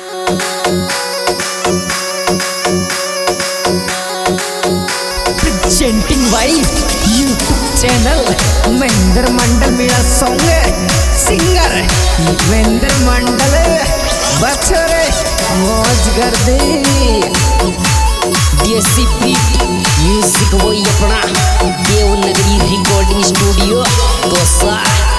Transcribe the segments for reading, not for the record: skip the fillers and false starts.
Presenting by YouTube channel Mahendra Mandal. मेरा song singer Mahendra मंडल। बच्चों मौज कर दे। देसी बीट म्यूजिक वही अपना देवनगरी रिकॉर्डिंग स्टूडियो दोसा।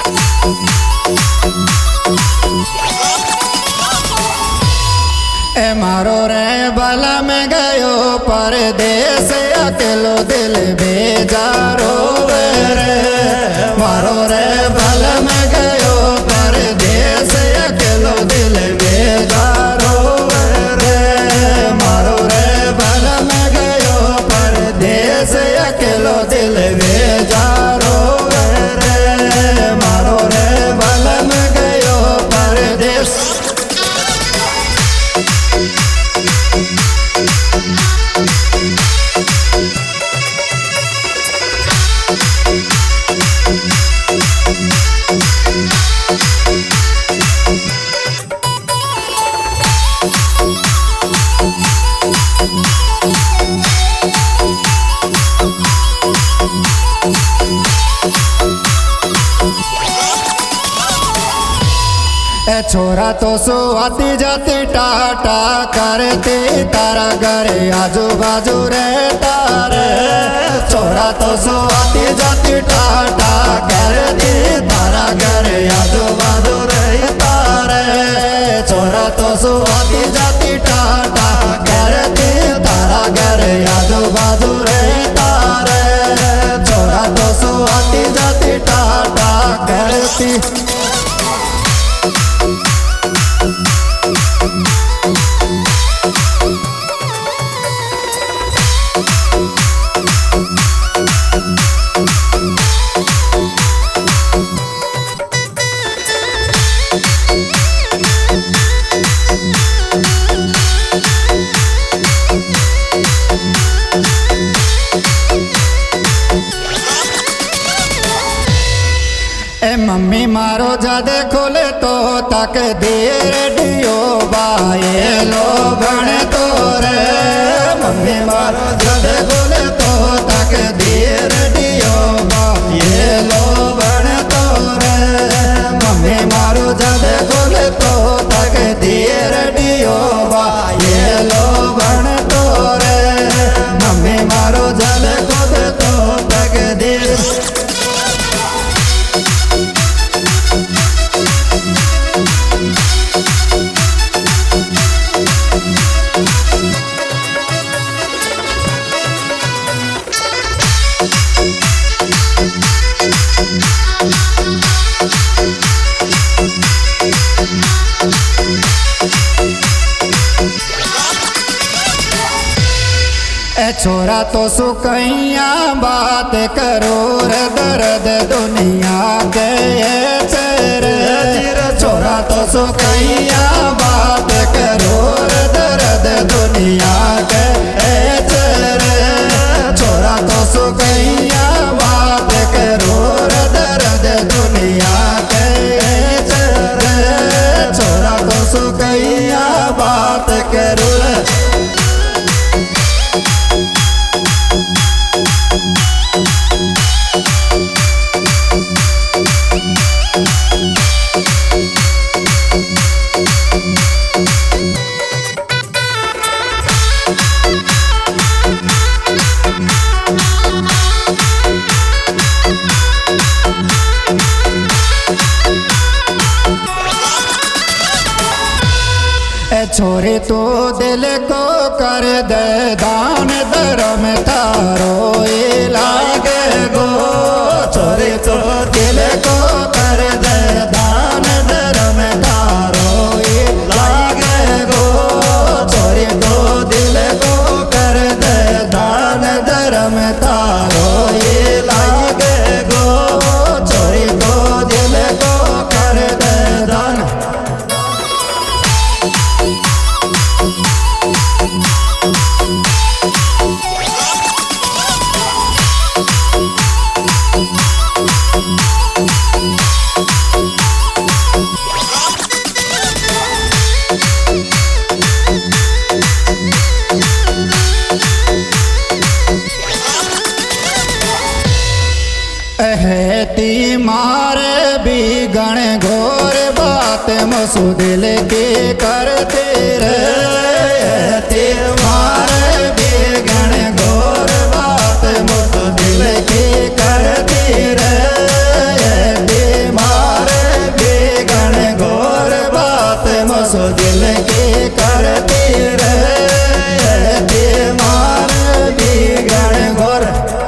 ए मारो रे बल में गयो परदेस अकेलो दिल बेजारो रे। मारो रे बल में गयो परदेस अकेलो दिल बेजारो रे। मारो रे बल में गयो परदेस अकेलो दिल बेजारो रे। मारो रे बल में गयो परदेस। छोरा तो सो आती जाती टाटा करती तारा घरे आजू बाजू रहता रे। छोरा तो सो आती जाती टाटा करती तारा घरे आजू बाजू रहता रे। छोरा तो सो आती जाती टाटा करती तारा घरे आजू बाजू रहता रे। छोरा तो सो आती जाती टाटा करती। मम्मी मारो जादे खोले तो तक दे रेडियो बाए लो बन तो रे। मम्मी मारो जादे खोले तो तक दे रेडियो बाए लो बन तो रे। मम्मी मारो जादे खोले तो तक दे रेडियो बाए लो बन तो रे। मम्मी मारो जादे खोले तो तक दे। छोरा तो सुकैया बात करो रे दर्द दुनिया के चेहरे। छोरा तो सुकैया बात करो रे दर्द दुनिया के चेहरे। छोरा तो सुकैया बात करो रे दर्द दुनिया के चेहरे। छोरा तो सुकैया बात करो। छोरे तो दिल को कर दे दान धर्म तारो ये लागे गो। छोरे तो दिल को कर दे दान धर्म तारो ये लागे गो। छोरे तो दिल को कर दे दान धर्म तारो ये लागे गो। छोरे तो दिल को कर दे दान। मसू दिल के करते रहते मारे बेगण गोर बात मसू दिल के करते रहते मारे बेगण गोर बात मसू दिल के करते रहते मारे बेगण गोर।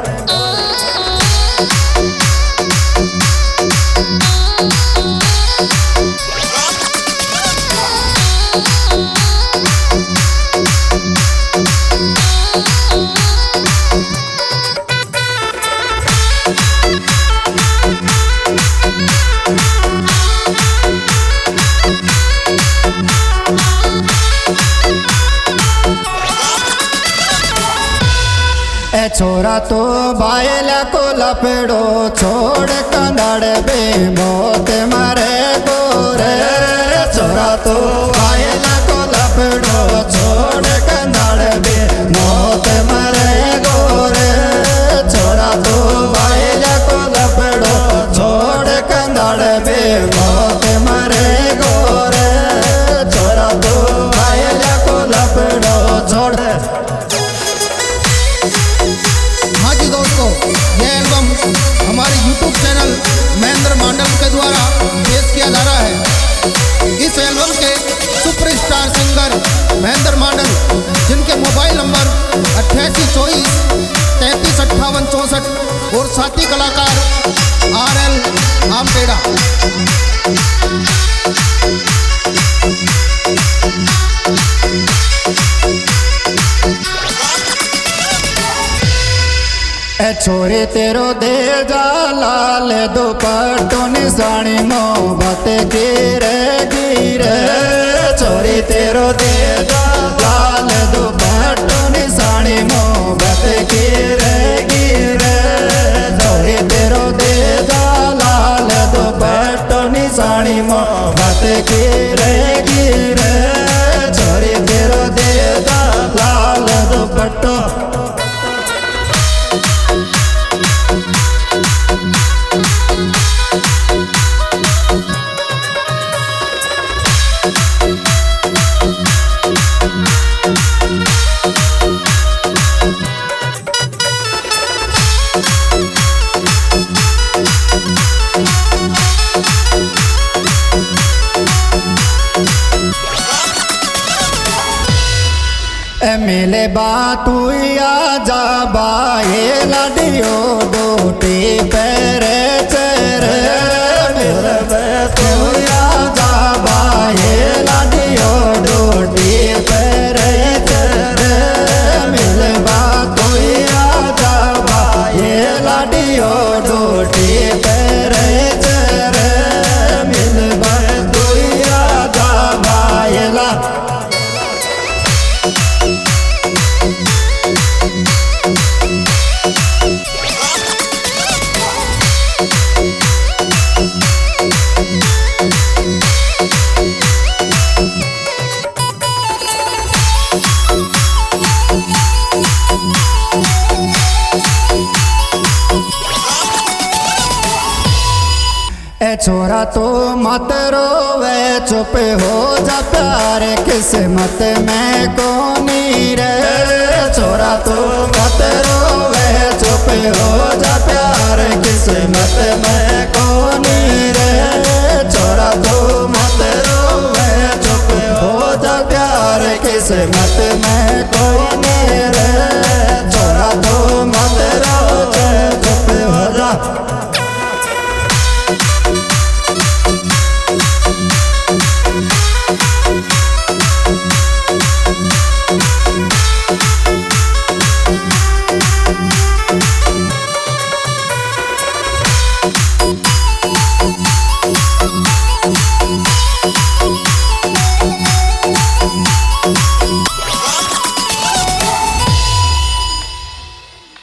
छोरा तो बायला को लपेड़ो छोड़ कंदड़ बे मौत मरे गोरे। छोरा तो बायला को लपेड़ो छोड़ कंदड़ बे मौत मरे गोरे। छोरा तो बायला को लपेड़ो छोड़ कंदड़ बे मौत मरे गोरे। छोरा तो बायला को लपेड़ो छोड़। दोस्तों, यह एल्बम हमारे YouTube चैनल महेंद्र मंडल के द्वारा पेश किया जा रहा है। इस एल्बम के सुपरस्टार सिंगर महेंद्र मंडल, जिनके मोबाइल नंबर 8824 335864 और साथी कलाकार RL आमटेड़ा। छोरी तेरो दे जा लाल दुपट्टो निशानी मोहब्बत गिरे गिरे। छोरी तेरो दे जा लाल दुपट्टो निशानी मोहब्बत गिरे गिरे। छोरी तेरो दे जा लाल दुपट्टो निशानी मोहब्बत गिरे गिरे। छोरी तेरो दे जा लाल दुपट्टो। मिले बात जा बाए लाडियो डोटी पैरे चेरे। मिले बात जा बाए लाडियो डोटी पैरे चेरे। मिले बात जा बाए लाडियो डोटी पैरे चेरे। मिले बात जा बाए ला। छोरा तो मत रोवे चुप हो जा प्यार किस्मत में कोनी रे। छोरा तो मत रोवे चुप हो जा प्यार किस्मत में कोनी रे। छोरा तो मत रोवे चुप हो जा प्यार किस्मत में कोनी